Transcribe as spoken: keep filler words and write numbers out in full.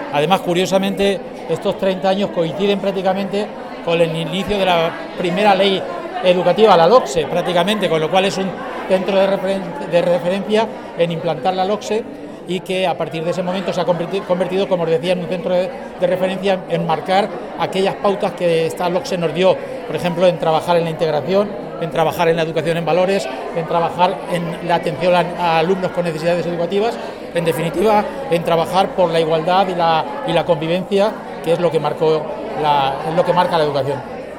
Además, curiosamente, estos treinta años coinciden prácticamente con el inicio de la primera ley educativa, la LOCSE, prácticamente, con lo cual es un centro de, referen- de referencia en implantar la LOCSE, y que a partir de ese momento se ha convertido, como os decía, en un centro de, de referencia en marcar aquellas pautas que esta LOCSE nos dio, por ejemplo, en trabajar en la integración, en trabajar en la educación en valores, en trabajar en la atención a, a alumnos con necesidades educativas, en definitiva, en trabajar por la igualdad y la, y la convivencia, que es lo que marcó la, es lo que marca la educación.